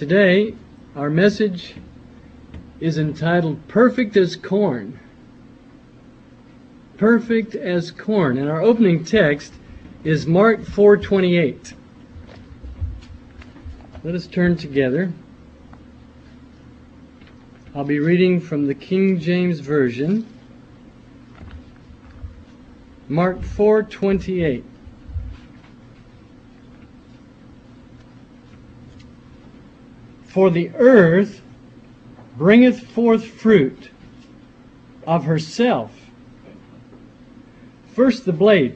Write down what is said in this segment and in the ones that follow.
Today, our message is entitled Perfect as Corn. Perfect as corn. And our opening text is Mark 4:28. Let us turn together. I'll be reading from the King James Version. Mark 4:28. For the earth bringeth forth fruit of herself. First the blade,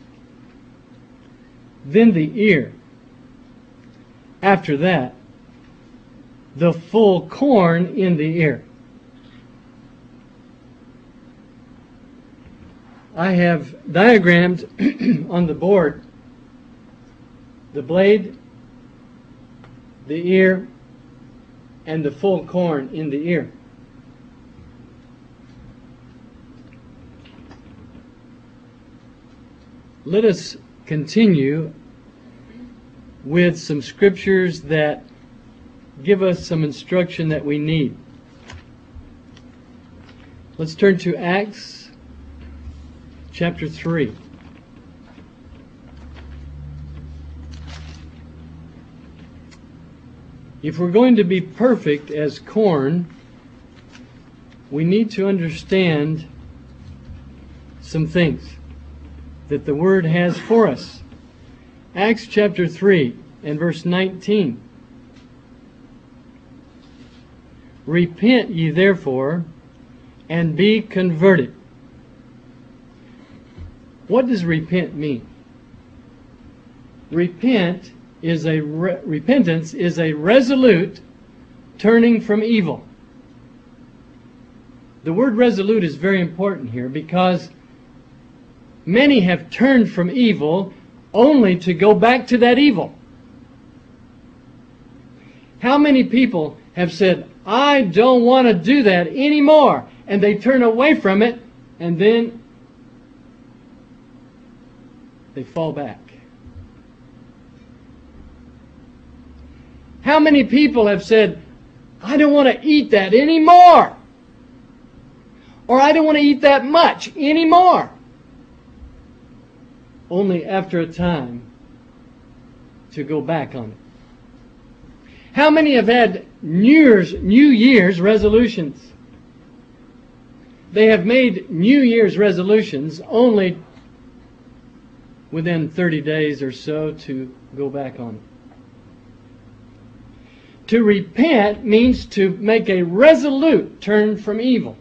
then the ear. After that, the full corn in the ear. I have diagrammed on the board the blade, the ear, and the full corn in the ear. Let us continue with some scriptures that give us some instruction that we need. Let's turn to Acts chapter 3. If we're going to be perfect as corn, we need to understand some things that the Word has for us. Acts chapter 3 and verse 19. Repent ye therefore, and be converted. What does repent mean? Repentance is a resolute turning from evil. The word resolute is very important here because many have turned from evil only to go back to that evil. How many people have said, I don't want to do that anymore, and they turn away from it, and then they fall back? How many people have said, I don't want to eat that anymore, or I don't want to eat that much anymore, only after a time to go back on it? How many have had New Year's resolutions? They have made New Year's resolutions only within 30 days or so to go back on it. To repent means to make a resolute turn from evil.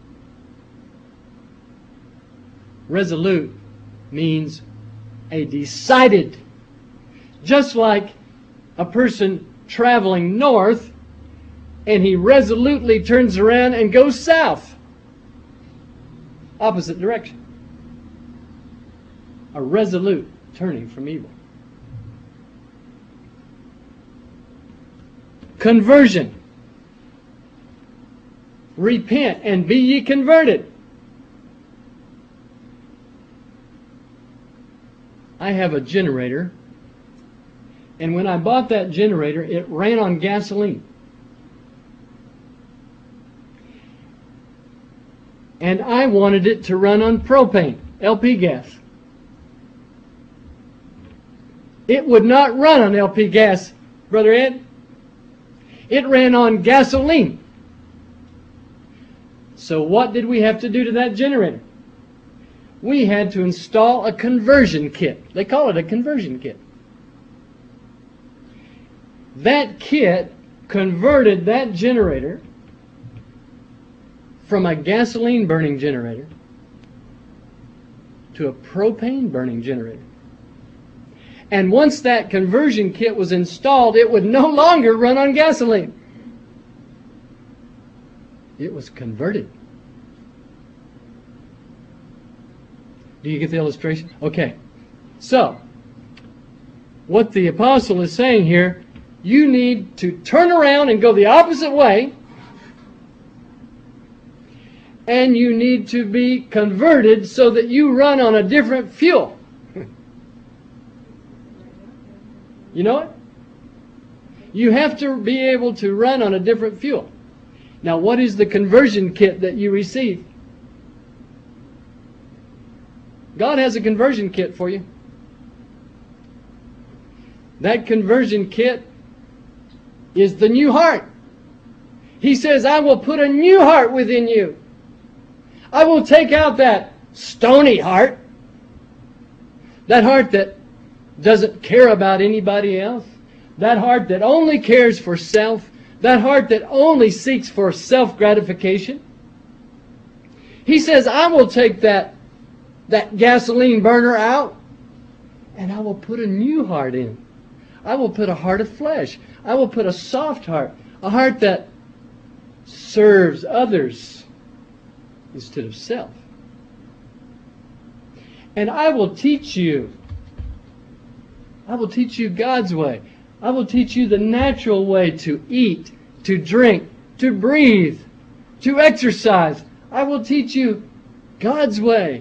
Resolute means a decided. Just like a person traveling north and he resolutely turns around and goes south. Opposite direction. A resolute turning from evil. Conversion. Repent and be ye converted. I have a generator, and when I bought that generator, it ran on gasoline. And I wanted it to run on propane, LP gas. It would not run on LP gas, Brother Ed. It ran on gasoline. So what did we have to do to that generator? We had to install a conversion kit. They call it a conversion kit. That kit converted that generator from a gasoline burning generator to a propane burning generator. And once that conversion kit was installed, it would no longer run on gasoline. It was converted. Do you get the illustration? Okay. So, what the apostle is saying here, you need to turn around and go the opposite way, and you need to be converted so that you run on a different fuel. You know it? You have to be able to run on a different fuel. Now, what is the conversion kit that you receive? God has a conversion kit for you. That conversion kit is the new heart. He says, I will put a new heart within you. I will take out that stony heart. That heart that doesn't care about anybody else. That heart that only cares for self. That heart that only seeks for self-gratification. He says, I will take that gasoline burner out, and I will put a new heart in. I will put a heart of flesh. I will put a soft heart. A heart that serves others instead of self. And I will teach you. I will teach you God's way. I will teach you the natural way to eat, to drink, to breathe, to exercise. I will teach you God's way.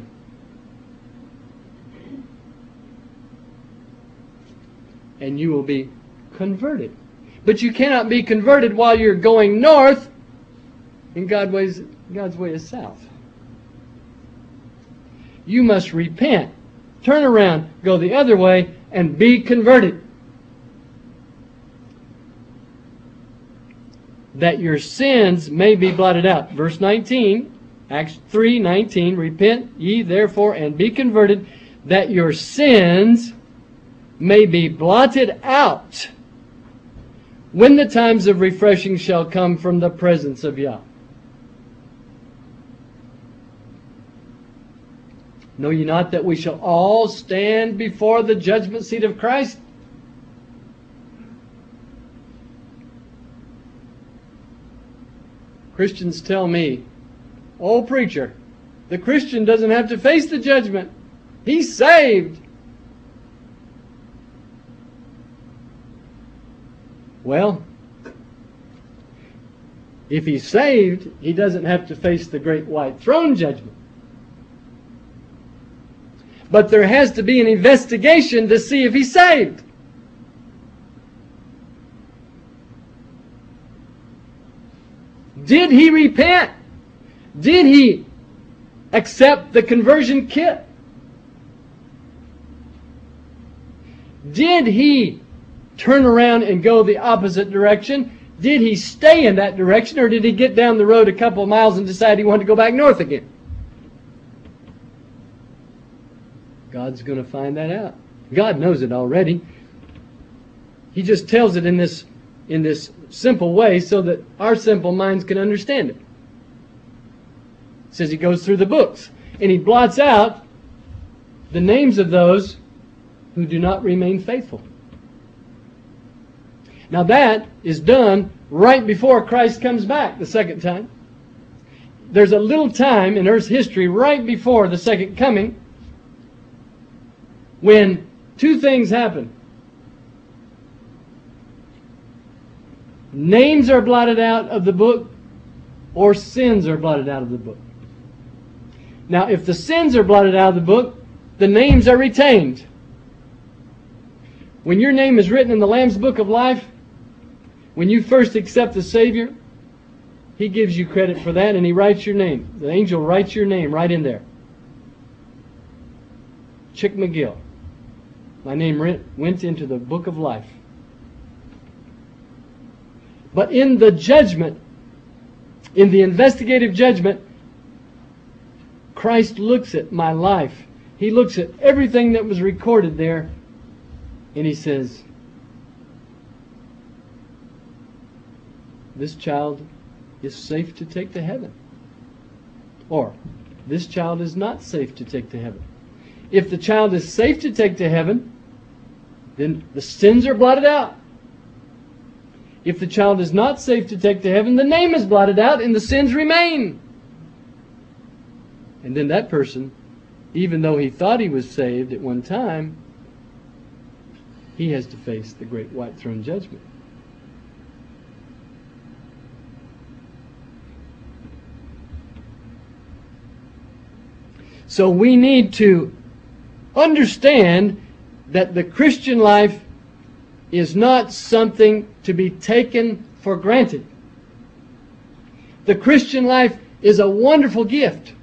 And you will be converted. But you cannot be converted while you're going north, and God's way is south. You must repent, turn around, go the other way, and be converted. That your sins may be blotted out. Verse 19, Acts 3:19, repent ye therefore and be converted, that your sins may be blotted out when the times of refreshing shall come from the presence of Yah. Know ye not that we shall all stand before the judgment seat of Christ? Christians tell me, oh preacher, the Christian doesn't have to face the judgment. He's saved. Well, if he's saved, he doesn't have to face the great white throne judgment. But there has to be an investigation to see if he's saved. Did he repent? Did he accept the conversion kit? Did he turn around and go the opposite direction? Did he stay in that direction, or did he get down the road a couple of miles and decide he wanted to go back north again? God's going to find that out. God knows it already. He just tells it in this simple way so that our simple minds can understand it. It says he goes through the books and he blots out the names of those who do not remain faithful. Now that is done right before Christ comes back the second time. There's a little time in Earth's history right before the second coming when two things happen. Names are blotted out of the book, or sins are blotted out of the book. Now, if the sins are blotted out of the book, the names are retained. When your name is written in the Lamb's Book of Life, when you first accept the Savior, He gives you credit for that, and He writes your name. The angel writes your name right in there. Chick McGill. My name went into the Book of Life. But in the judgment, in the investigative judgment, Christ looks at my life. He looks at everything that was recorded there, and He says, this child is safe to take to heaven. Or, this child is not safe to take to heaven. If the child is safe to take to heaven, then the sins are blotted out. If the child is not safe to take to heaven, the name is blotted out and the sins remain. And then that person, even though he thought he was saved at one time, he has to face the great white throne judgment. So we need to understand that the Christian life is not something to be taken for granted. The Christian life is a wonderful gift.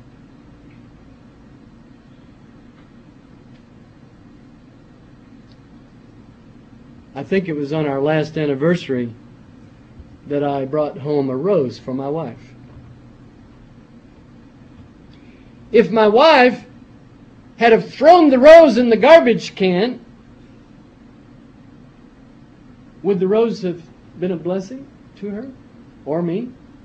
I think it was on our last anniversary that I brought home a rose for my wife. If my wife had have thrown the rose in the garbage can, would the rose have been a blessing to her or me?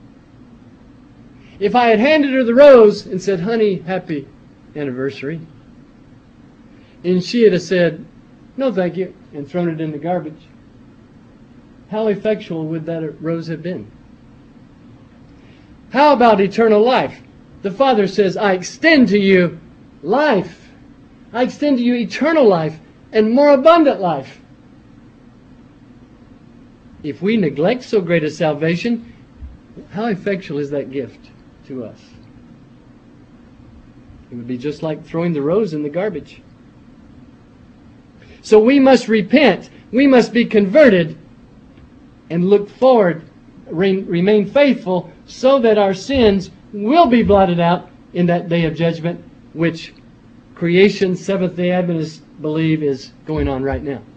If I had handed her the rose and said, "Honey, happy anniversary," and she had said, "No, thank you," and thrown it in the garbage, how effectual would that rose have been? How about eternal life? The Father says, "I extend to you life. I extend to you eternal life and more abundant life." If we neglect so great a salvation, how effectual is that gift to us? It would be just like throwing the rose in the garbage. So we must repent. We must be converted and look forward, remain faithful, so that our sins will be blotted out in that day of judgment, which creation Seventh-day Adventists believe is going on right now.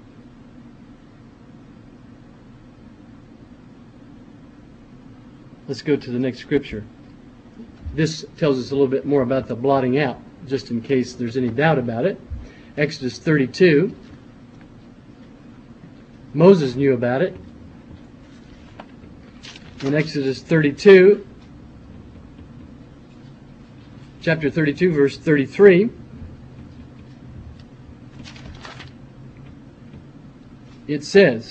Let's go to the next scripture. This tells us a little bit more about the blotting out, just in case there's any doubt about it. Exodus 32. Moses knew about it. In Exodus 32, chapter 32, verse 33, it says,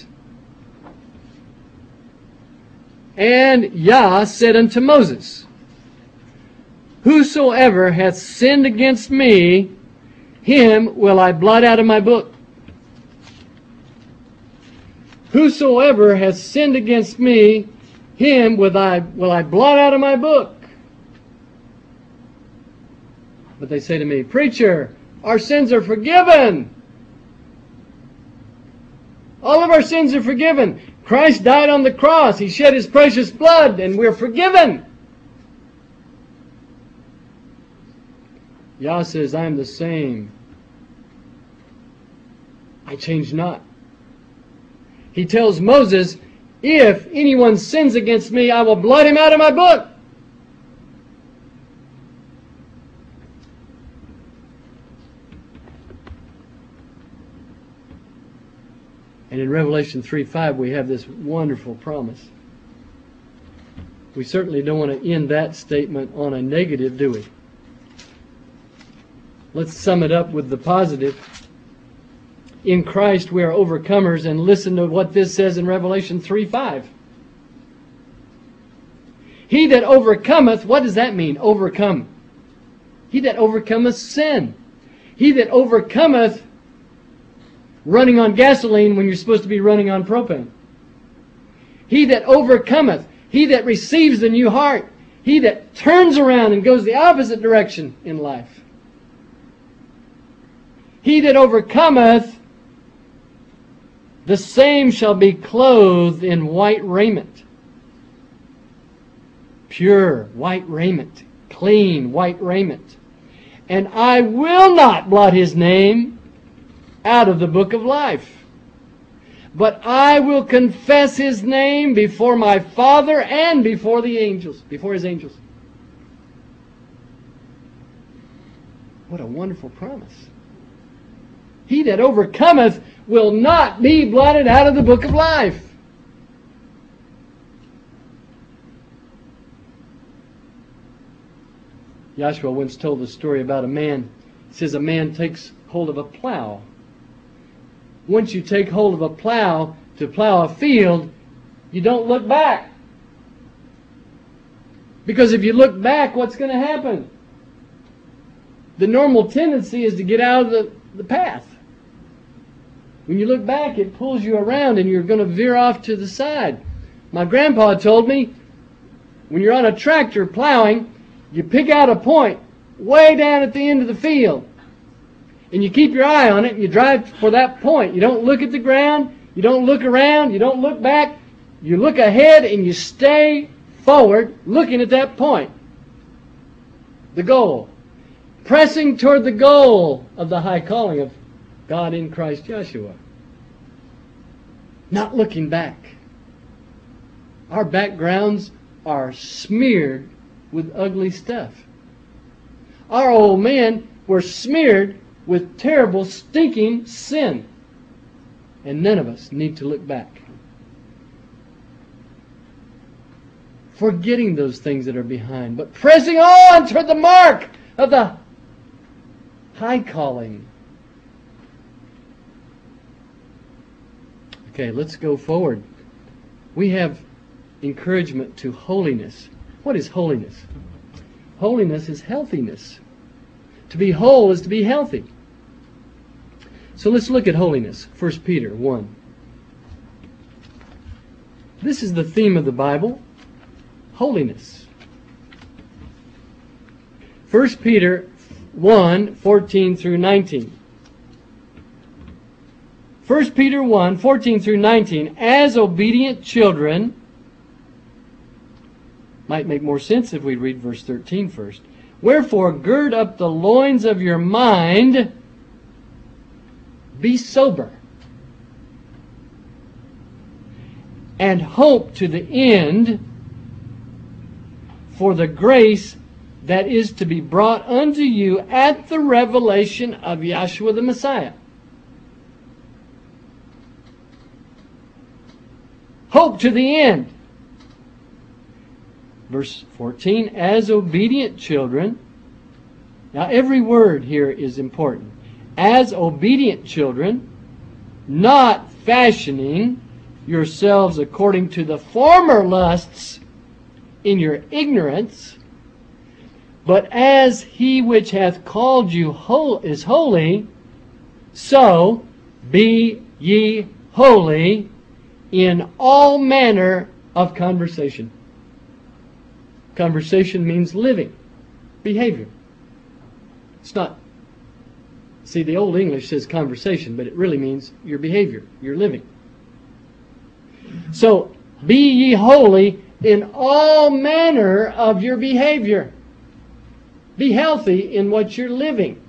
"And Yah said unto Moses, Whosoever hath sinned against me, him will I blot out of my book. Whosoever hath sinned against me, him will I blot out of my book." But they say to me, "Preacher, our sins are forgiven. All of our sins are forgiven. Christ died on the cross. He shed His precious blood, and we're forgiven." Yah says, "I am the same. I change not." He tells Moses, "If anyone sins against me, I will blot him out of my book." And in Revelation 3:5, we have this wonderful promise. We certainly don't want to end that statement on a negative, do we? Let's sum it up with the positive. In Christ we are overcomers, and listen to what this says in Revelation 3:5. He that overcometh, what does that mean, overcome? He that overcometh sin. He that overcometh running on gasoline when you're supposed to be running on propane. He that overcometh, he that receives the new heart, he that turns around and goes the opposite direction in life. He that overcometh, the same shall be clothed in white raiment. Pure white raiment. Clean white raiment. "And I will not blot his name out of the book of life, but I will confess his name before my Father and before the angels," before His angels. What a wonderful promise. He that overcometh will not be blotted out of the book of life. Joshua once told the story about a man. He says a man takes hold of a plow. Once you take hold of a plow to plow a field, you don't look back. Because if you look back, what's going to happen? The normal tendency is to get out of the path. When you look back, it pulls you around and you're going to veer off to the side. My grandpa told me, when you're on a tractor plowing, you pick out a point way down at the end of the field. And you keep your eye on it and you drive for that point. You don't look at the ground. You don't look around. You don't look back. You look ahead and you stay forward looking at that point. The goal. Pressing toward the goal of the high calling of God in Christ Joshua. Not looking back. Our backgrounds are smeared with ugly stuff. Our old men were smeared with terrible, stinking sin. And none of us need to look back. Forgetting those things that are behind, but pressing on toward the mark of the high calling. Okay, let's go forward. We have encouragement to holiness. What is holiness? Holiness is healthiness. To be whole is to be healthy. So let's look at holiness. 1 Peter 1. This is the theme of the Bible. Holiness. 1 Peter 1, 14 through 19. 1 Peter 1, 14 through 19. As obedient children, might make more sense if we read verse 13 first. Wherefore, gird up the loins of your mind, be sober, and hope to the end for the grace that is to be brought unto you at the revelation of Yahshua the Messiah. Hope to the end. Verse 14, as obedient children. Now every word here is important. As obedient children, not fashioning yourselves according to the former lusts in your ignorance, but as he which hath called you is holy, so be ye holy in all manner of conversation. Conversation means living, behavior. It's not, see, the Old English says conversation, but it really means your behavior, your living. So, be ye holy in all manner of your behavior. Be healthy in what you're living.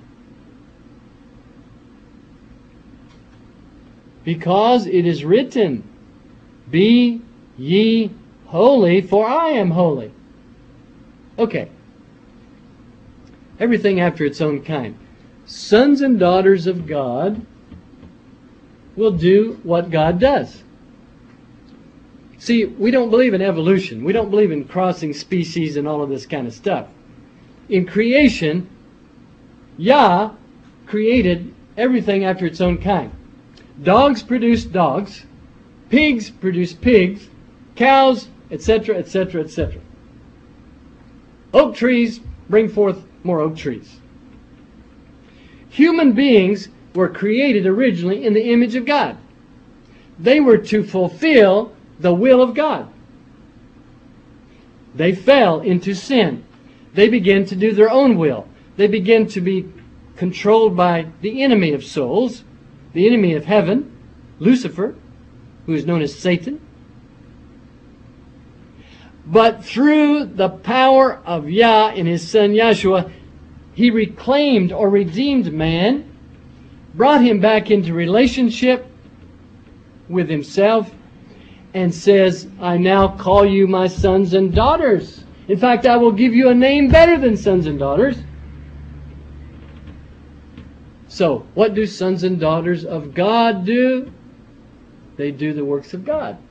Because it is written, be ye holy, for I am holy. Okay. Everything after its own kind. Sons and daughters of God will do what God does. See, we don't believe in evolution. We don't believe in crossing species and all of this kind of stuff. In creation, Yah created everything after its own kind. Dogs produce dogs. Pigs produce pigs. Cows, etc., etc., etc. Oak trees bring forth more oak trees. Human beings were created originally in the image of God. They were to fulfill the will of God. They fell into sin. They began to do their own will. They began to be controlled by the enemy of souls, the enemy of heaven, Lucifer, who is known as Satan. But through the power of Yah in His Son Yahshua, He reclaimed or redeemed man, brought him back into relationship with Himself, and says, I now call you my sons and daughters. In fact, I will give you a name better than sons and daughters. So, what do sons and daughters of God do? They do the works of God.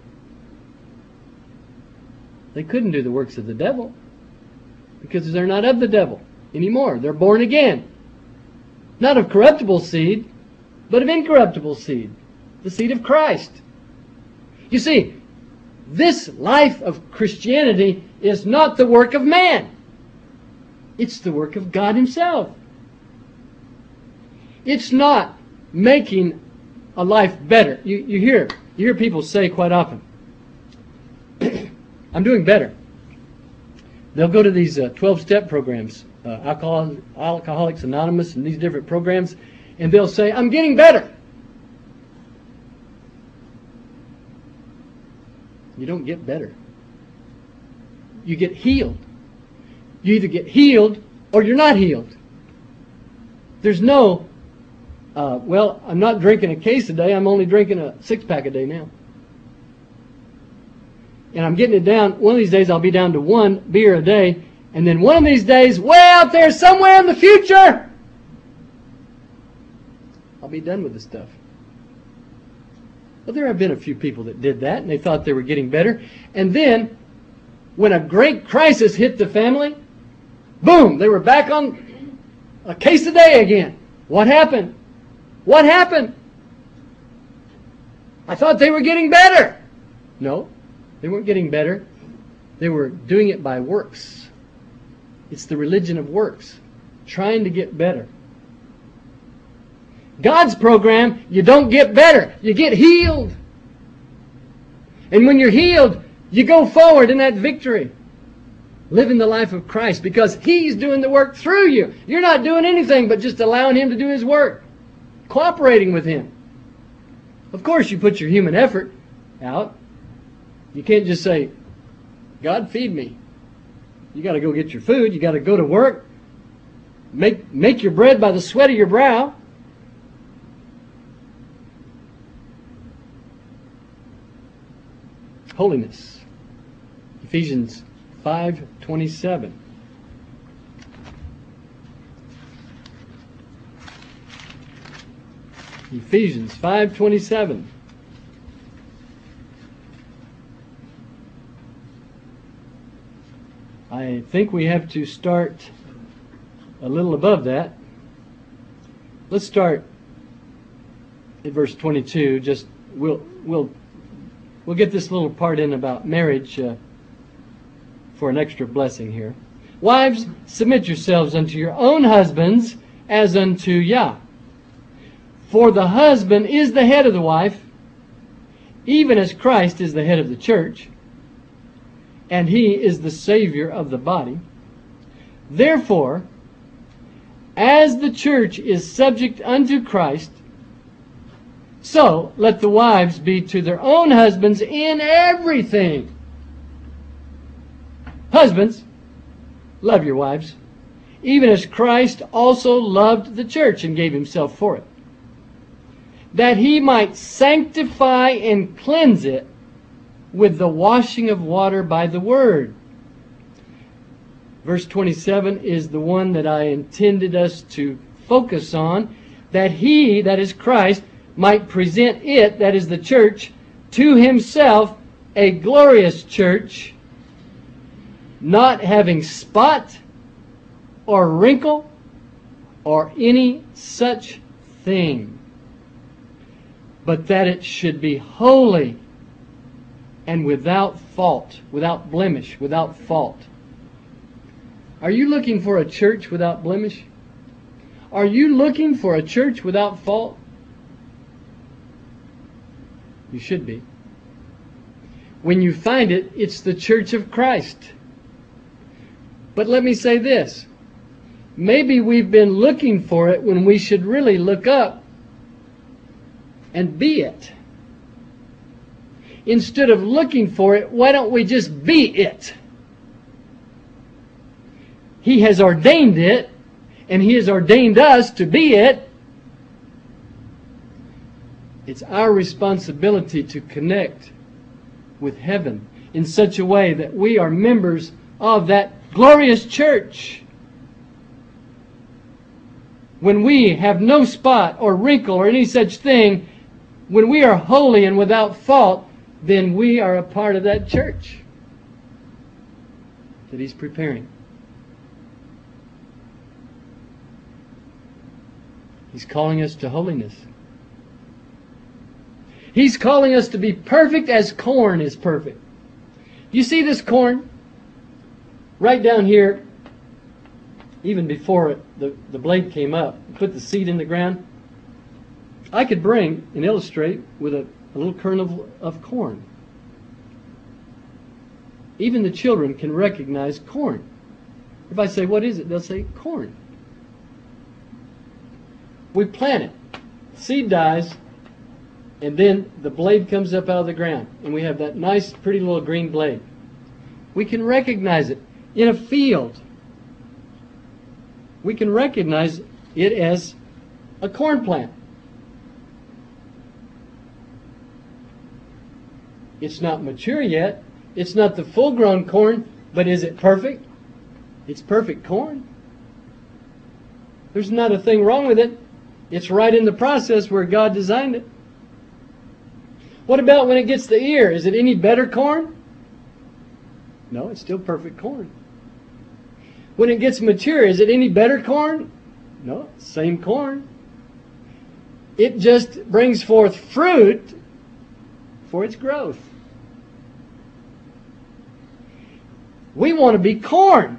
They couldn't do the works of the devil because they're not of the devil anymore. They're born again. Not of corruptible seed, but of incorruptible seed. The seed of Christ. You see, this life of Christianity is not the work of man. It's the work of God Himself. It's not making a life better. You hear people say quite often, I'm doing better. They'll go to these 12-step programs, Alcoholics Anonymous and these different programs, and they'll say, I'm getting better. You don't get better. You get healed. You either get healed or you're not healed. There's no, well, I'm not drinking a case a day. I'm only drinking a 6-pack a day now. And I'm getting it down. One of these days I'll be down to 1 beer a day. And then one of these days, way out there somewhere in the future, I'll be done with this stuff. Well, there have been a few people that did that, and they thought they were getting better. And then, when a great crisis hit the family, boom, they were back on a case a day again. What happened? What happened? I thought they were getting better. No, they weren't getting better. They were doing it by works. It's the religion of works, trying to get better. God's program, you don't get better. You get healed. And when you're healed, you go forward in that victory. Living the life of Christ because He's doing the work through you. You're not doing anything but just allowing Him to do His work. Cooperating with Him. Of course, you put your human effort out. You can't just say, God, feed me. You got to go get your food. You got to go to work. Make your bread by the sweat of your brow. Holiness. Ephesians 5:27. Ephesians 5:27. I think we have to start a little above that. Let's start at verse 22. Just we'll get this little part in about marriage for an extra blessing here. Wives, submit yourselves unto your own husbands as unto Yah. For the husband is the head of the wife, even as Christ is the head of the church, and He is the Savior of the body. Therefore, as the church is subject unto Christ, so let the wives be to their own husbands in everything. Husbands, love your wives, even as Christ also loved the church and gave Himself for it, that He might sanctify and cleanse it with the washing of water by the word. Verse 27 is the one that I intended us to focus on, that He, that is Christ, might present it, that is the church, to Himself a glorious church, not having spot or wrinkle or any such thing, but that it should be holy and without fault, without blemish, without fault. Are you looking for a church without blemish? Are you looking for a church without fault? You should be. When you find it, it's the church of Christ. But let me say this. Maybe we've been looking for it when we should really look up and be it. Instead of looking for it, why don't we just be it? He has ordained it, and He has ordained us to be it. It's our responsibility to connect with heaven in such a way that we are members of that glorious church. When we have no spot or wrinkle or any such thing, when we are holy and without fault, then we are a part of that church that He's preparing. He's calling us to holiness. He's calling us to be perfect as corn is perfect. You see this corn? Right down here, even before the blade came up, put the seed in the ground. I could bring and illustrate with a little kernel of corn. Even the children can recognize corn. If I say, what is it? They'll say, corn. We plant it. Seed dies. And then the blade comes up out of the ground, and we have that nice, pretty little green blade. We can recognize it in a field. We can recognize it as a corn plant. It's not mature yet. It's not the full-grown corn, but is it perfect? It's perfect corn. There's not a thing wrong with it. It's right in the process where God designed it. What about when it gets the ear? Is it any better corn? No, it's still perfect corn. When it gets mature, is it any better corn? No, same corn. It just brings forth fruit for its growth. We want to be corn.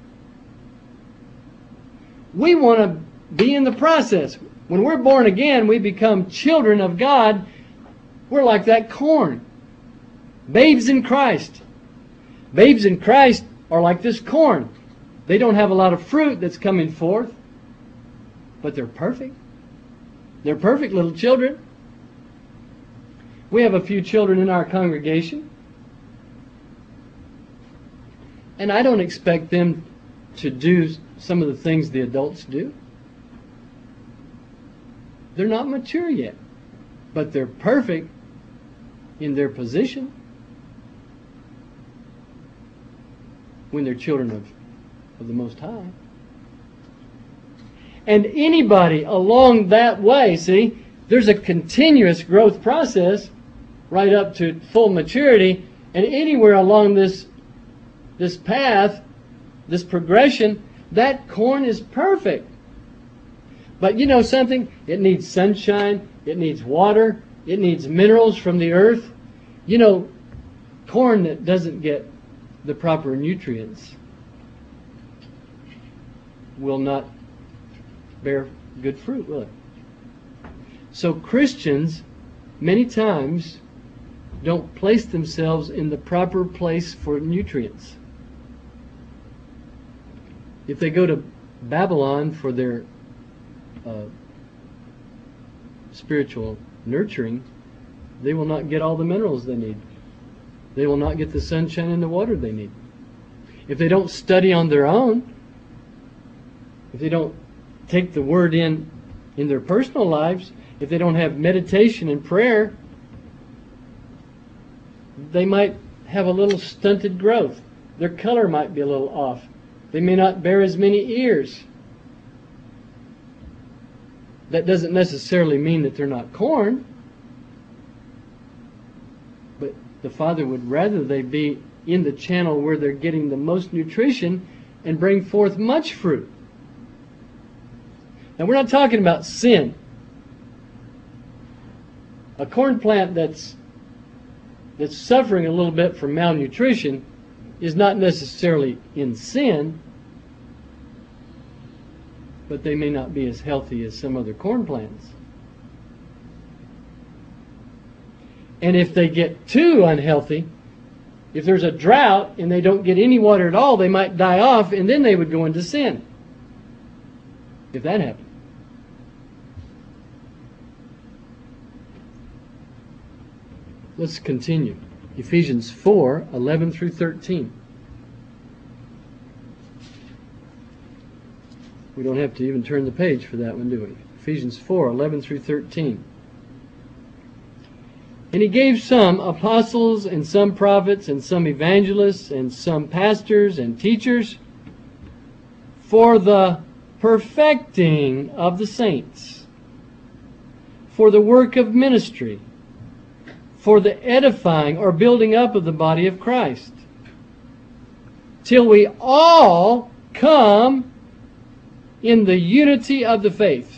We want to be in the process. When we're born again, we become children of God. We're like that corn. Babes in Christ. Babes in Christ are like this corn. They don't have a lot of fruit that's coming forth, but they're perfect. They're perfect little children. We have a few children in our congregation, and I don't expect them to do some of the things the adults do. They're not mature yet, but they're perfect in their position when they're children of the Most High. And anybody along that way, see, there's a continuous growth process right up to full maturity, and anywhere along this path, this progression, that corn is perfect. But you know something? It needs sunshine, it needs water, it needs minerals from the earth. You know, corn that doesn't get the proper nutrients will not bear good fruit, will it? So Christians, many times, don't place themselves in the proper place for nutrients. If they go to Babylon for their spiritual nurturing, they will not get all the minerals they need. They will not get the sunshine and the water they need. If they don't study on their own, if they don't take the Word in their personal lives, if they don't have meditation and prayer, they might have a little stunted growth. Their color might be a little off. They may not bear as many ears. That doesn't necessarily mean that they're not corn. But the Father would rather they be in the channel where they're getting the most nutrition and bring forth much fruit. Now, we're not talking about sin. A corn plant that's suffering a little bit from malnutrition is not necessarily in sin, but they may not be as healthy as some other corn plants. And if they get too unhealthy, if there's a drought and they don't get any water at all, they might die off, and then they would go into sin. If that happened. Let's continue. Ephesians 4:11 through 13. We don't have to even turn the page for that one, do we? Ephesians 4:11 through 13. And he gave some apostles, and some prophets, and some evangelists, and some pastors and teachers for the perfecting of the saints, for the work of ministry, for the edifying or building up of the body of Christ, till we all come in the unity of the faith.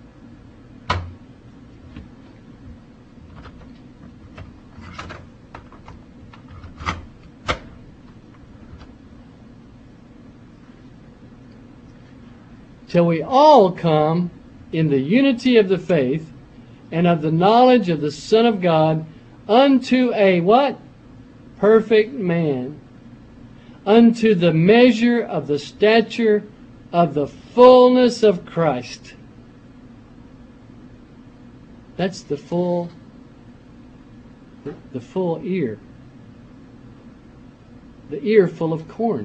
Till we all come in the unity of the faith and of the knowledge of the Son of God, unto a what? Perfect man. Unto the measure of the stature of the fullness of Christ. That's the full the full ear. The ear full of corn.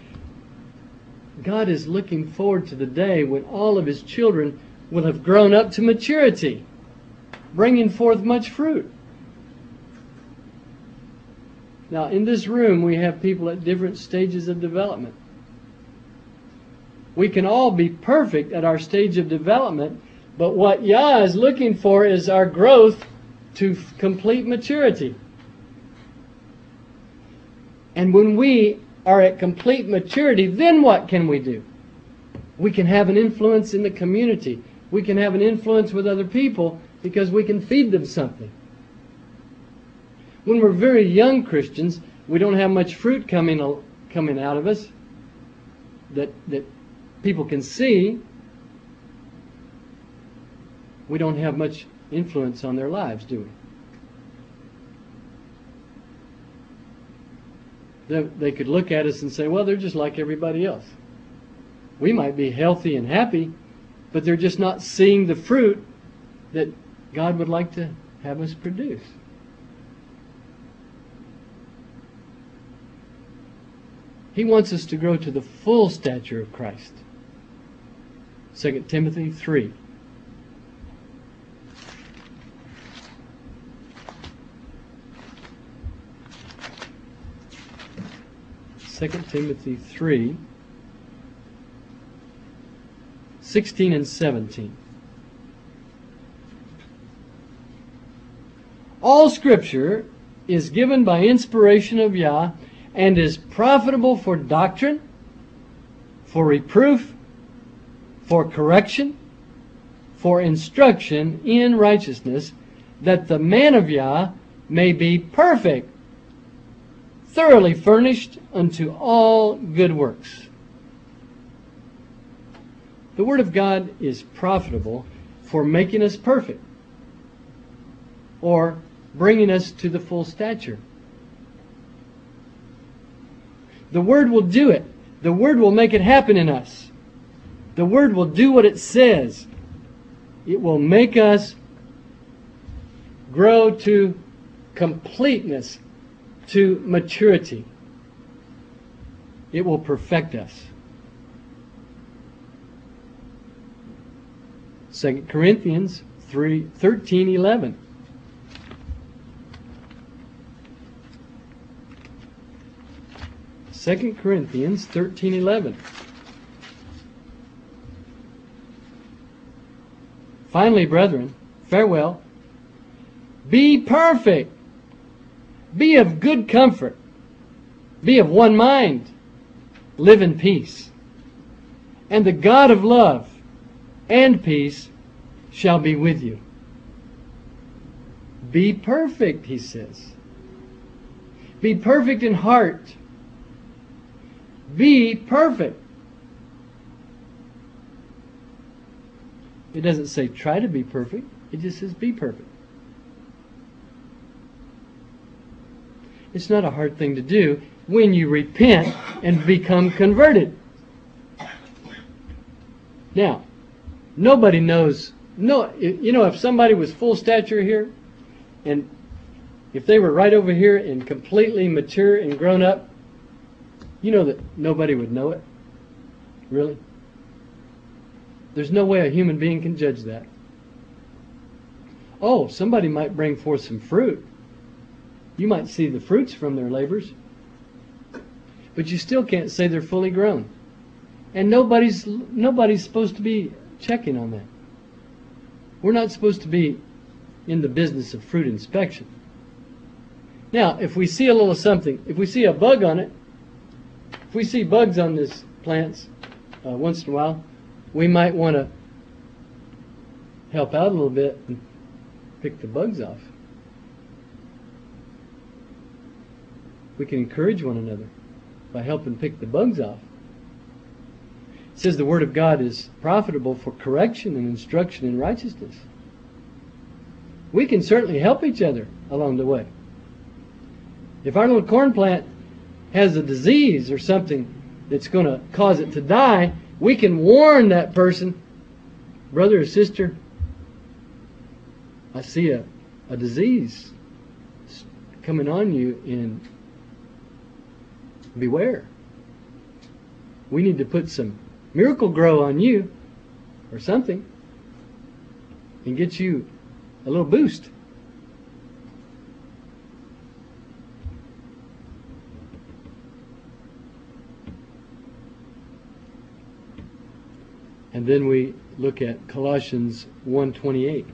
God is looking forward to the day when all of His children will have grown up to maturity, bringing forth much fruit. Now, in this room, we have people at different stages of development. We can all be perfect at our stage of development, but what Yah is looking for is our growth to complete maturity. And when we are at complete maturity, then what can we do? We can have an influence in the community. We can have an influence with other people because we can feed them something. When we're very young Christians, we don't have much fruit coming out of us that people can see. We don't have much influence on their lives, do we? They could look at us and say, well, they're just like everybody else. We might be healthy and happy, but they're just not seeing the fruit that God would like to have us produce. He wants us to grow to the full stature of Christ. 2 Timothy 3. Second Timothy 3, 16 and 17. All Scripture is given by inspiration of Yah and is profitable for doctrine, for reproof, for correction, for instruction in righteousness, that the man of Yah may be perfect, thoroughly furnished unto all good works. The Word of God is profitable for making us perfect, or bringing us to the full stature. The Word will do it. The Word will make it happen in us. The Word will do what it says. It will make us grow to completeness, to maturity. It will perfect us. 2 Corinthians 13:11. Second Corinthians 13:11. Finally, brethren, farewell. Be perfect. Be of good comfort. Be of one mind. Live in peace. And the God of love and peace shall be with you. Be perfect, he says. Be perfect in heart. Be perfect. It doesn't say try to be perfect. It just says be perfect. It's not a hard thing to do when you repent and become converted. Now, nobody knows. No, you know, if somebody was full stature here, and if they were right over here and completely mature and grown up, you know that nobody would know it. Really? There's no way a human being can judge that. Oh, somebody might bring forth some fruit. You might see the fruits from their labors, but you still can't say they're fully grown. And nobody's supposed to be checking on that. We're not supposed to be in the business of fruit inspection. Now, if we see a little something, if we see a bug on it, if we see bugs on these plants once in a while, we might want to help out a little bit and pick the bugs off. We can encourage one another by helping pick the bugs off. It says the Word of God is profitable for correction and instruction in righteousness. We can certainly help each other along the way. If our little corn plant has a disease or something that's going to cause it to die, we can warn that person, brother or sister, I see a disease coming on you, and beware. We need to put some Miracle Grow on you or something and get you a little boost. And then we look at Colossians 1:28.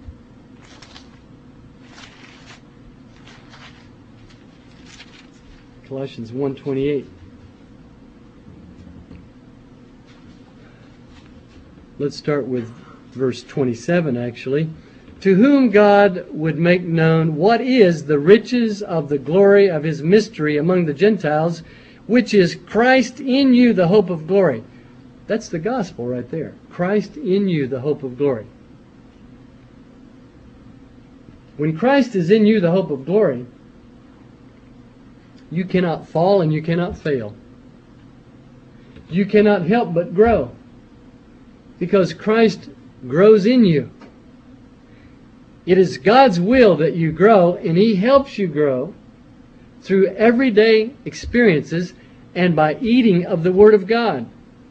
Colossians 1:28. Let's start with verse 27, actually. To whom God would make known what is the riches of the glory of His mystery among the Gentiles, which is Christ in you, the hope of glory. That's the gospel right there. Christ in you, the hope of glory. When Christ is in you, the hope of glory, you cannot fall and you cannot fail. You cannot help but grow, because Christ grows in you. It is God's will that you grow, and He helps you grow through everyday experiences and by eating of the Word of God.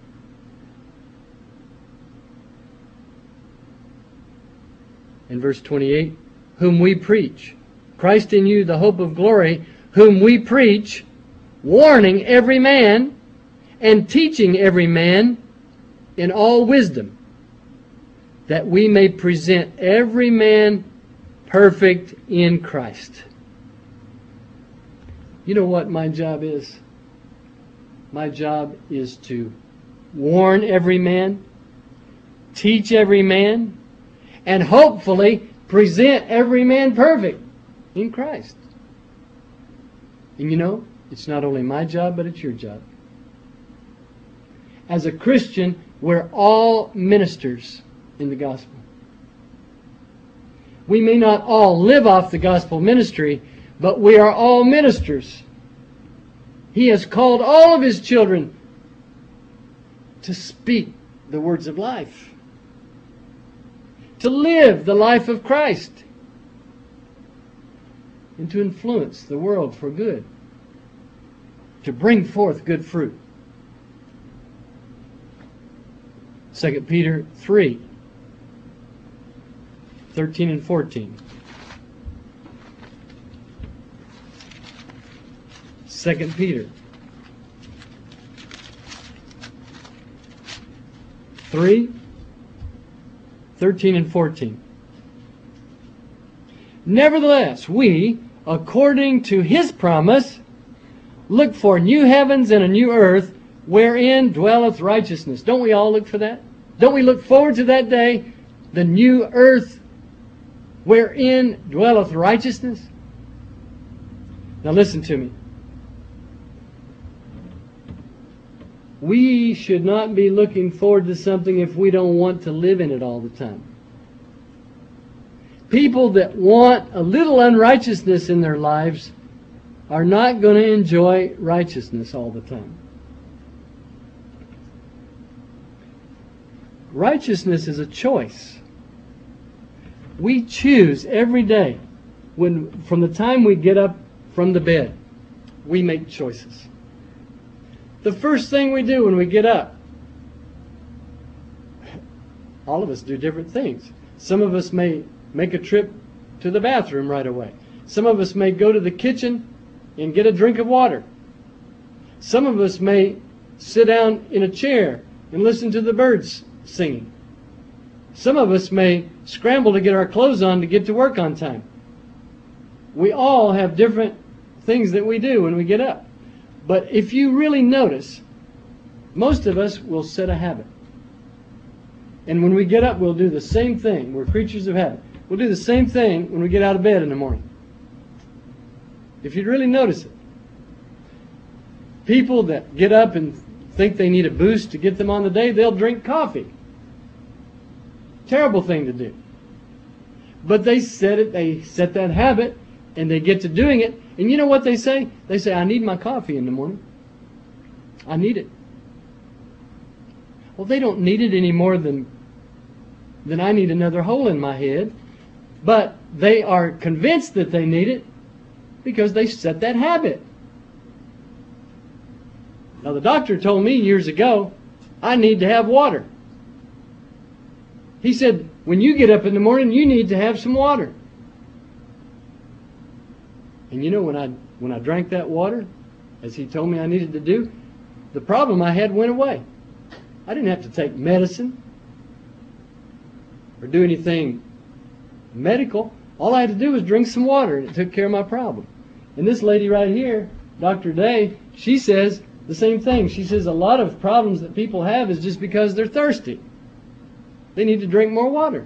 In verse 28, whom we preach, Christ in you, the hope of glory, whom we preach, warning every man and teaching every man in all wisdom, that we may present every man perfect in Christ. You know what my job is? My job is to warn every man, teach every man, and hopefully present every man perfect in Christ. And you know, it's not only my job, but it's your job. As a Christian, we're all ministers in the gospel. We may not all live off the gospel ministry, but we are all ministers. He has called all of His children to speak the words of life, to live the life of Christ, and to influence the world for good, to bring forth good fruit. 2 Peter 3, 13 and 14. 2 Peter 3, 13 and 14. Nevertheless, we, according to His promise, look for new heavens and a new earth, wherein dwelleth righteousness. Don't we all look for that? Don't we look forward to that day? The new earth, wherein dwelleth righteousness? Now listen to me. We should not be looking forward to something if we don't want to live in it all the time. People that want a little unrighteousness in their lives are not going to enjoy righteousness all the time. Righteousness is a choice. We choose every day. From the time we get up from the bed, we make choices. The first thing we do when we get up, all of us do different things. Some of us may make a trip to the bathroom right away. Some of us may go to the kitchen and get a drink of water. Some of us may sit down in a chair and listen to the birds singing. Some of us may scramble to get our clothes on to get to work on time. We all have different things that we do when we get up. But if you really notice, most of us will set a habit. And when we get up, we'll do the same thing. We're creatures of habit. We'll do the same thing when we get out of bed in the morning. If you'd really notice it. People that get up and think they need a boost to get them on the day, they'll drink coffee. Terrible thing to do. But they set that habit, and they get to doing it. And you know what they say? They say, I need my coffee in the morning. I need it. Well, they don't need it any more than I need another hole in my head. But they are convinced that they need it, because they set that habit. Now, the doctor told me years ago, I need to have water. He said, when you get up in the morning, you need to have some water. And you know, when I drank that water, as he told me I needed to do, the problem I had went away. I didn't have to take medicine or do anything medical. All I had to do was drink some water, and it took care of my problem. And this lady right here, Dr. Day, she says the same thing. She says a lot of problems that people have is just because they're thirsty. They need to drink more water.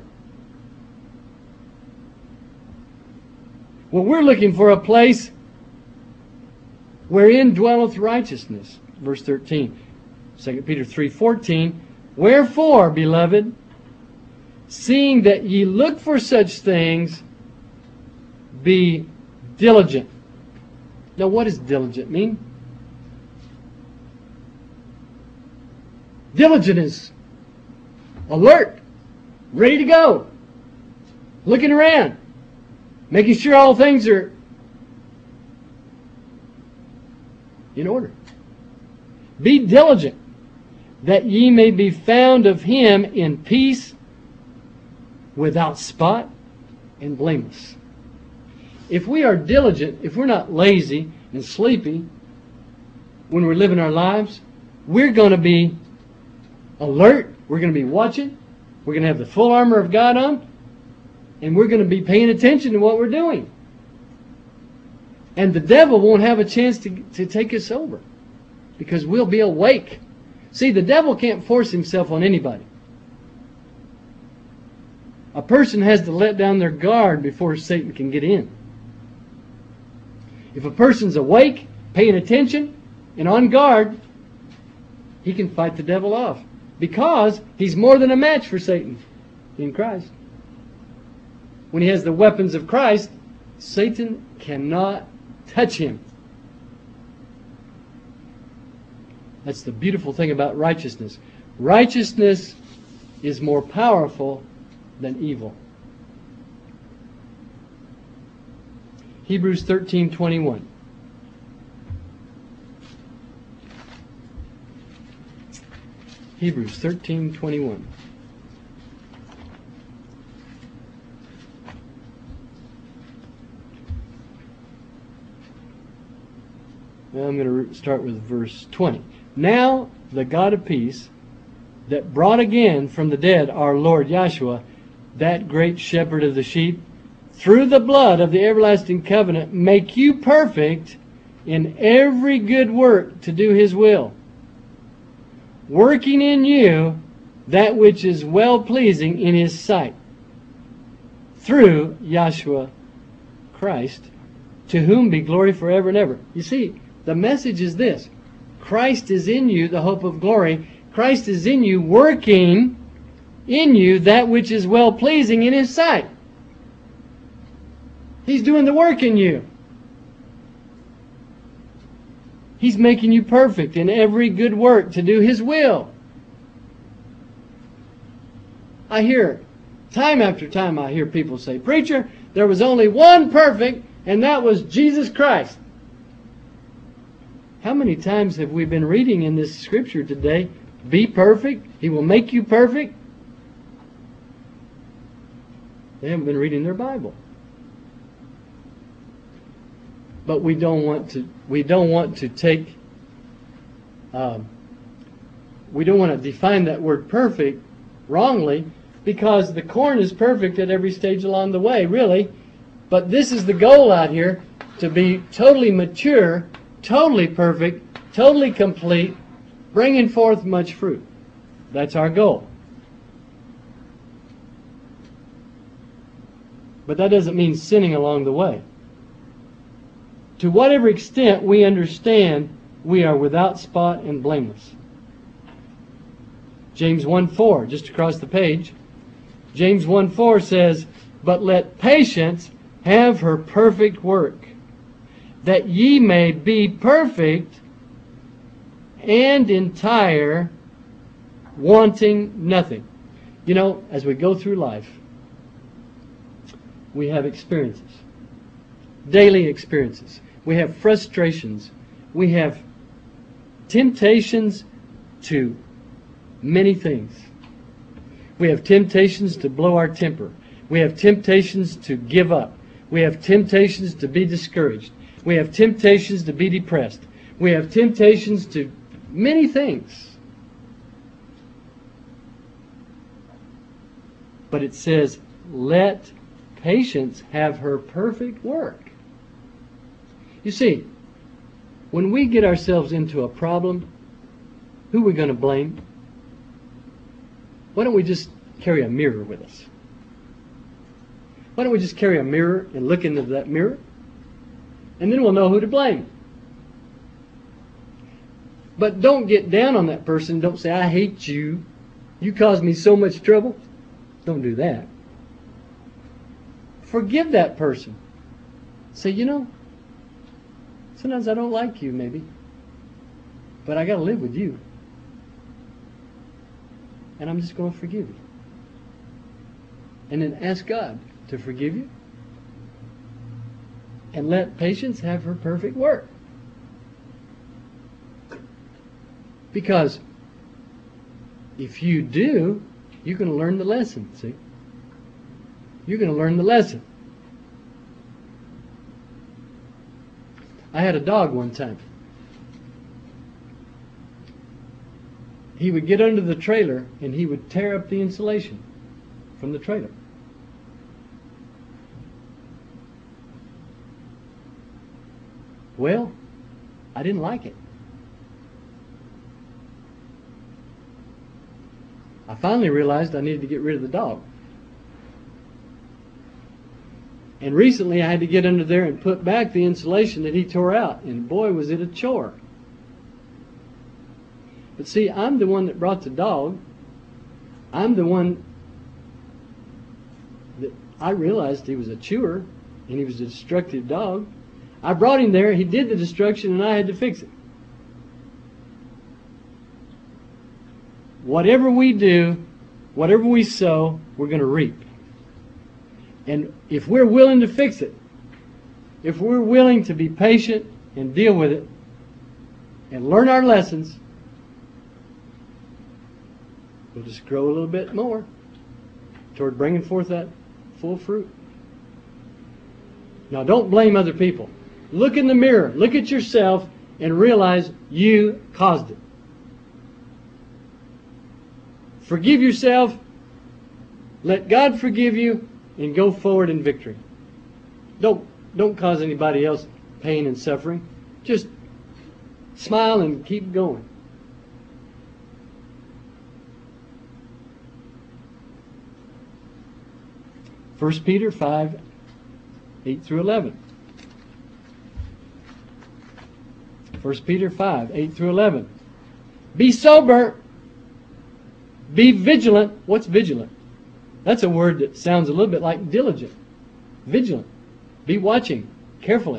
Well, we're looking for a place wherein dwelleth righteousness. Verse 13, 2 Peter 3:14. Wherefore, beloved, seeing that ye look for such things, be diligent. Now, what does diligent mean? Diligent is alert, ready to go, looking around, making sure all things are in order. Be diligent, that ye may be found of him in peace, without spot, and blameless. If we are diligent, if we're not lazy and sleepy when we're living our lives, we're going to be alert, we're going to be watching, we're going to have the full armor of God on, and we're going to be paying attention to what we're doing. And the devil won't have a chance to take us over, because we'll be awake. See, the devil can't force himself on anybody. A person has to let down their guard before Satan can get in. If a person's awake, paying attention, and on guard, he can fight the devil off, because he's more than a match for Satan in Christ. When he has the weapons of Christ, Satan cannot touch him. That's the beautiful thing about righteousness. Righteousness is more powerful than evil. Hebrews 13:21. Hebrews 13:21. Now I'm going to start with verse 20. Now the God of peace, that brought again from the dead our Lord Yahshua, that great shepherd of the sheep, through the blood of the everlasting covenant, make you perfect in every good work to do his will, working in you that which is well-pleasing in his sight, through Yahshua Christ, to whom be glory forever and ever. You see, the message is this: Christ is in you, the hope of glory. Christ is in you, working in you that which is well-pleasing in his sight. He's doing the work in you. He's making you perfect in every good work to do his will. I hear, time after time I hear people say, "Preacher, there was only one perfect, and that was Jesus Christ." How many times have we been reading in this scripture today, be perfect, he will make you perfect? They haven't been reading their Bible. But we don't want to define that word perfect wrongly, because the corn is perfect at every stage along the way, really. But this is the goal out here, to be totally mature, totally perfect, totally complete, bringing forth much fruit. That's our goal. But that doesn't mean sinning along the way. To whatever extent we understand we are without spot and blameless. James 1:4, just across the page. James 1:4 says, "But let patience have her perfect work, that ye may be perfect and entire, wanting nothing." You know, as we go through life, we have experiences. daily experiences. We have frustrations. We have temptations to many things. We have temptations to blow our temper. We have temptations to give up. We have temptations to be discouraged. We have temptations to be depressed. We have temptations to many things. But it says, let patience have her perfect work. You see, when we get ourselves into a problem, who are we going to blame? Why don't we just carry a mirror with us? Why don't we just carry a mirror and look into that mirror? And then we'll know who to blame. But don't get down on that person. Don't say, I hate you. You caused me so much trouble. Don't do that. Forgive that person. Say, you know, sometimes I don't like you maybe, but I got to live with you. And I'm just going to forgive you. And then ask God to forgive you. And let patience have her perfect work. Because if you do, you're going to learn the lesson, see? You're going to learn the lesson. I had a dog one time. He would get under the trailer and he would tear up the insulation from the trailer. Well, I didn't like it. I finally realized I needed to get rid of the dog. And recently I had to get under there and put back the insulation that he tore out. And boy, was it a chore. But see, I'm the one that brought the dog. I'm the one that I realized he was a chewer and he was a destructive dog. I brought him there, he did the destruction, and I had to fix it. Whatever we do, whatever we sow, we're going to reap. And if we're willing to fix it, if we're willing to be patient and deal with it and learn our lessons, we'll just grow a little bit more toward bringing forth that full fruit. Now, don't blame other people. Look in the mirror, look at yourself, and realize you caused it. Forgive yourself, let God forgive you, and go forward in victory. Don't cause anybody else pain and suffering. Just smile and keep going. First Peter 5, 8 through 11. 1 Peter 5, 8 through 11. Be sober. Be vigilant. What's vigilant? That's a word that sounds a little bit like diligent. Vigilant. Be watching carefully.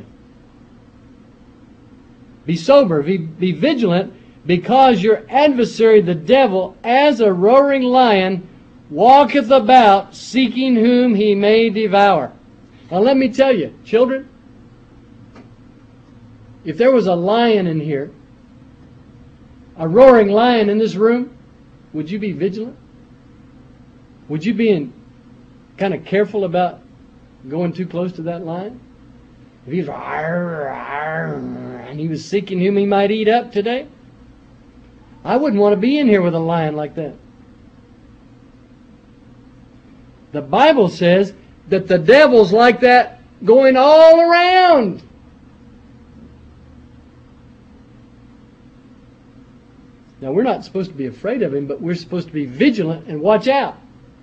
Be sober. Be vigilant, because your adversary, the devil, as a roaring lion, walketh about, seeking whom he may devour. Now let me tell you, children, if there was a lion in here, a roaring lion in this room, would you be vigilant? Would you be kind of careful about going too close to that lion? If he was and he was seeking whom he might eat up today, I wouldn't want to be in here with a lion like that. The Bible says that the devil's like that going all around. Now, we're not supposed to be afraid of him, but we're supposed to be vigilant and watch out.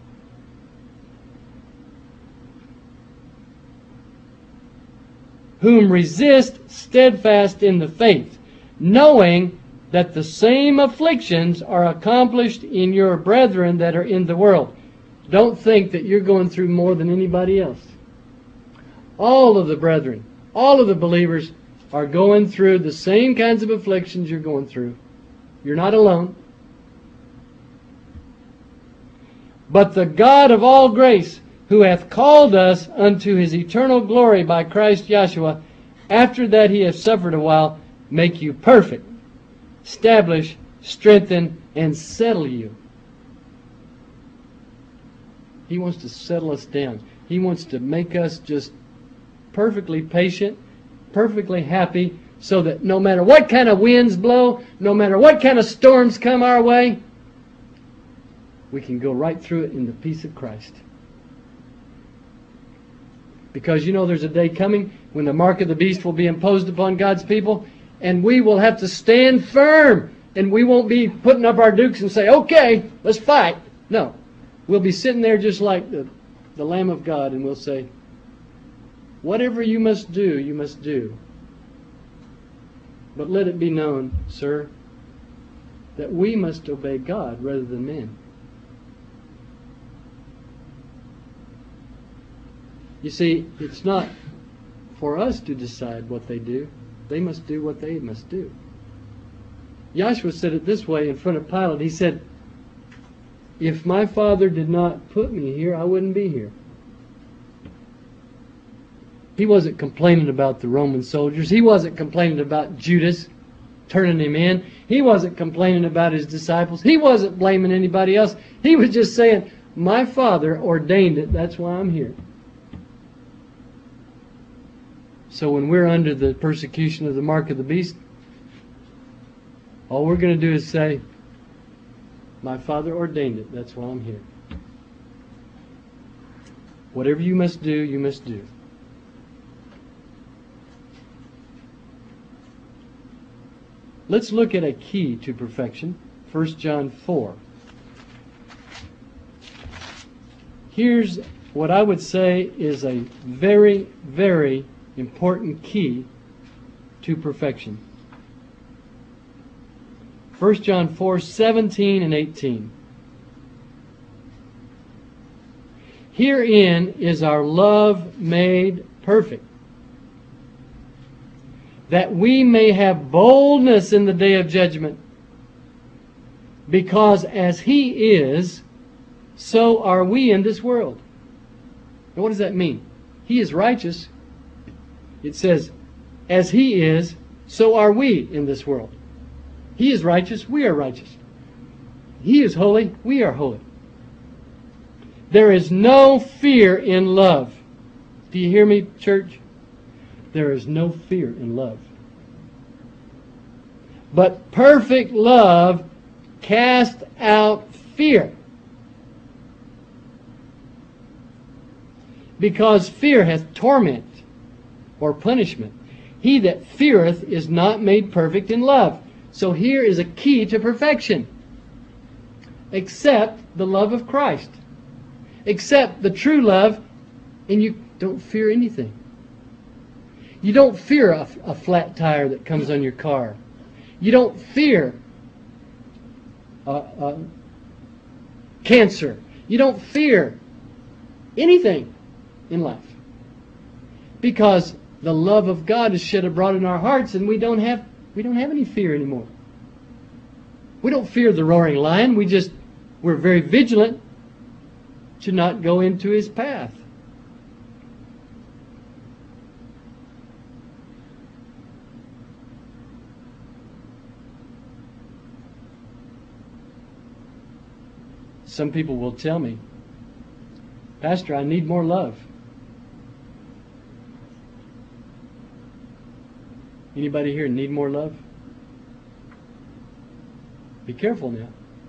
Whom resist steadfast in the faith, knowing that the same afflictions are accomplished in your brethren that are in the world. Don't think that you're going through more than anybody else. All of the brethren, all of the believers are going through the same kinds of afflictions you're going through. You're not alone. But the God of all grace, who hath called us unto his eternal glory by Christ Yeshua, after that he hath suffered a while, make you perfect, establish, strengthen, and settle you. He wants to settle us down. He wants to make us just perfectly patient, perfectly happy, so that no matter what kind of winds blow, no matter what kind of storms come our way, we can go right through it in the peace of Christ. Because you know there's a day coming when the mark of the beast will be imposed upon God's people, and we will have to stand firm, and we won't be putting up our dukes and say, okay, let's fight. No. We'll be sitting there just like the Lamb of God, and we'll say, whatever you must do, you must do. But let it be known, sir, that we must obey God rather than men. You see, it's not for us to decide what they do. They must do what they must do. Joshua said it this way in front of Pilate. He said, if my Father did not put me here, I wouldn't be here. He wasn't complaining about the Roman soldiers. He wasn't complaining about Judas turning him in. He wasn't complaining about his disciples. He wasn't blaming anybody else. He was just saying, my Father ordained it. That's why I'm here. So when we're under the persecution of the mark of the beast, all we're going to do is say, my Father ordained it. That's why I'm here. Whatever you must do, you must do. Let's look at a key to perfection. 1 John 4. Here's what I would say is a very, very important key to perfection. 1 John 4, 17 and 18. Herein is our love made perfect, that we may have boldness in the day of judgment. Because as He is, so are we in this world. Now what does that mean? He is righteous. It says, as He is, so are we in this world. He is righteous, we are righteous. He is holy, we are holy. There is no fear in love. Do you hear me, church? There is no fear in love. But perfect love casts out fear. Because fear hath torment or punishment. He that feareth is not made perfect in love. So here is a key to perfection. Accept the love of Christ. Accept the true love, and you don't fear anything. You don't fear a flat tire that comes on your car. You don't fear cancer. You don't fear anything in life. Because the love of God is shed abroad in our hearts, and we don't have any fear anymore. We don't fear the roaring lion. We're very vigilant to not go into his path. Some people will tell me, Pastor, I need more love. Anybody here need more love? Be careful now.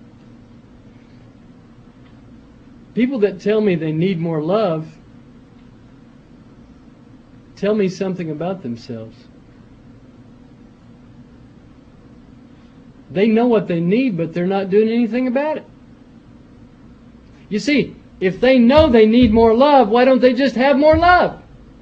People that tell me they need more love tell me something about themselves. They know what they need, but they're not doing anything about it. You see, if they know they need more love, why don't they just have more love?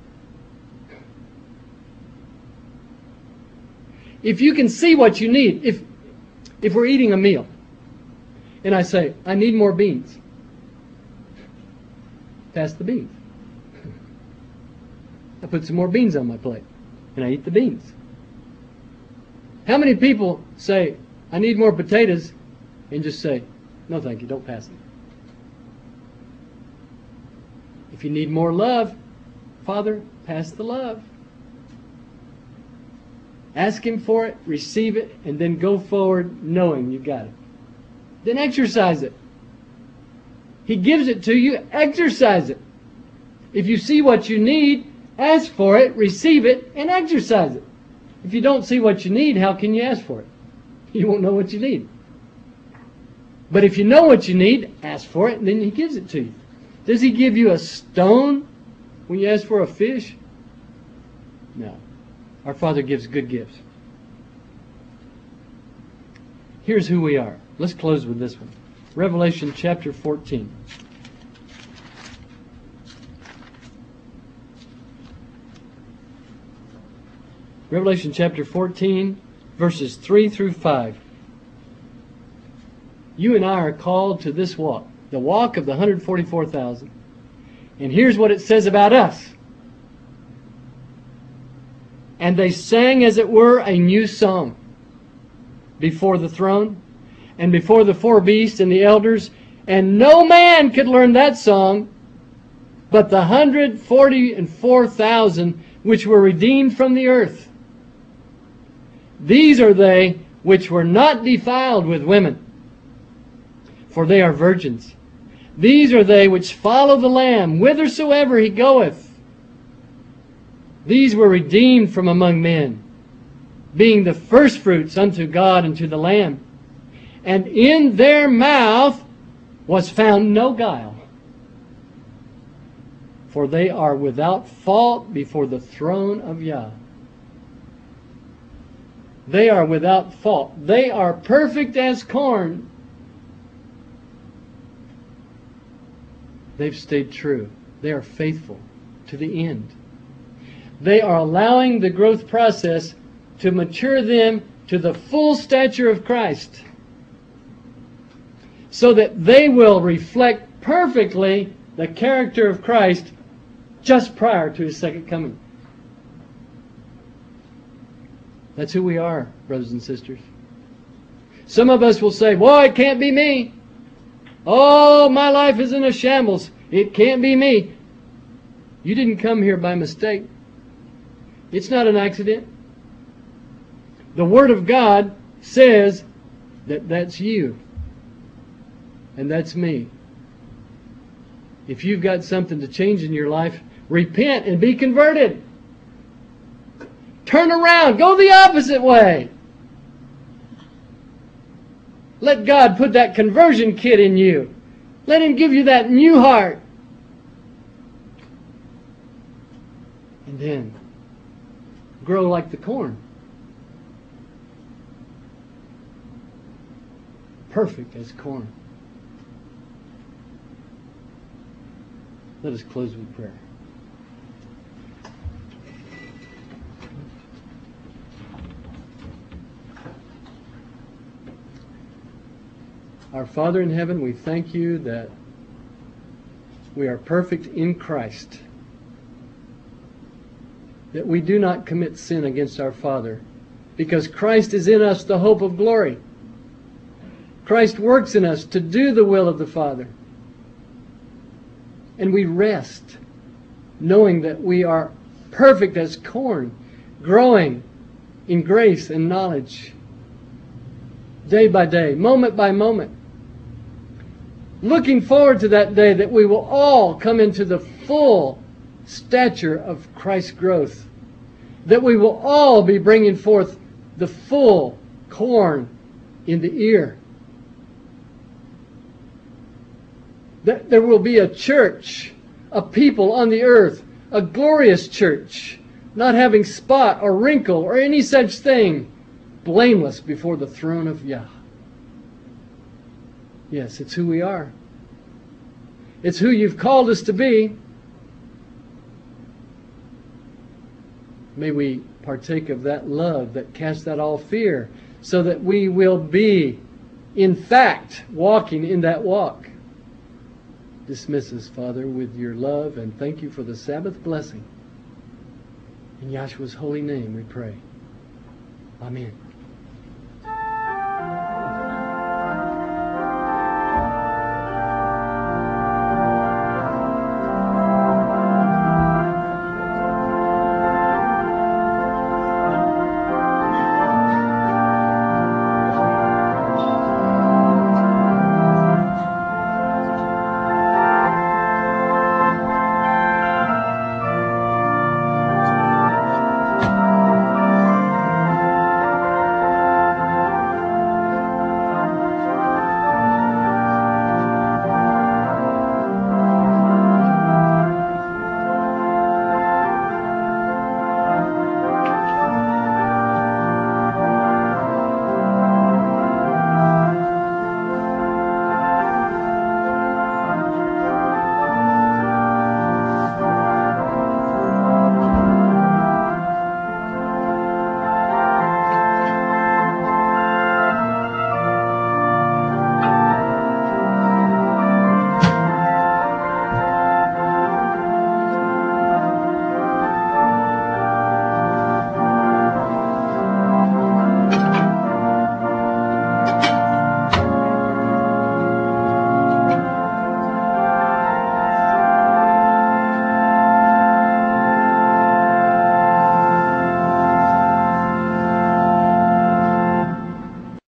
If you can see what you need, if we're eating a meal, and I say, I need more beans, pass the beans. I put some more beans on my plate, and I eat the beans. How many people say, I need more potatoes, and just say, no thank you, don't pass them? If you need more love, Father, pass the love. Ask Him for it, receive it, and then go forward knowing you got it. Then exercise it. He gives it to you, exercise it. If you see what you need, ask for it, receive it, and exercise it. If you don't see what you need, how can you ask for it? You won't know what you need. But if you know what you need, ask for it, and then He gives it to you. Does He give you a stone when you ask for a fish? No. Our Father gives good gifts. Here's who we are. Let's close with this one. Revelation chapter 14. Revelation chapter 14, verses 3 through 5. You and I are called to this walk, the walk of the 144,000. And here's what it says about us. And they sang, as it were, a new song before the throne and before the four beasts and the elders. And no man could learn that song but the 144,000 which were redeemed from the earth. These are they which were not defiled with women, for they are virgins. These are they which follow the Lamb whithersoever He goeth. These were redeemed from among men, being the firstfruits unto God and to the Lamb. And in their mouth was found no guile, for they are without fault before the throne of Yah. They are without fault. They are perfect as corn. They've stayed true. They are faithful to the end. They are allowing the growth process to mature them to the full stature of Christ, so that they will reflect perfectly the character of Christ just prior to His second coming. That's who we are, brothers and sisters. Some of us will say, "Boy, it can't be me. Oh, my life is in a shambles. It can't be me." You didn't come here by mistake. It's not an accident. The Word of God says that that's you. And that's me. If you've got something to change in your life, repent and be converted. Turn around. Go the opposite way. Let God put that conversion kit in you. Let Him give you that new heart. And then grow like the corn. Perfect as corn. Let us close with prayer. Our Father in heaven, we thank You that we are perfect in Christ, that we do not commit sin against our Father, because Christ is in us, the hope of glory. Christ works in us to do the will of the Father. And we rest, knowing that we are perfect as corn, growing in grace and knowledge, day by day, moment by moment. Looking forward to that day that we will all come into the full stature of Christ's growth. That we will all be bringing forth the full corn in the ear. That there will be a church, a people on the earth, a glorious church, not having spot or wrinkle or any such thing, blameless before the throne of Yah. Yes, it's who we are. It's who You've called us to be. May we partake of that love that casts out all fear, so that we will be, in fact, walking in that walk. Dismiss us, Father, with Your love, and thank You for the Sabbath blessing. In Yahshua's holy name we pray. Amen.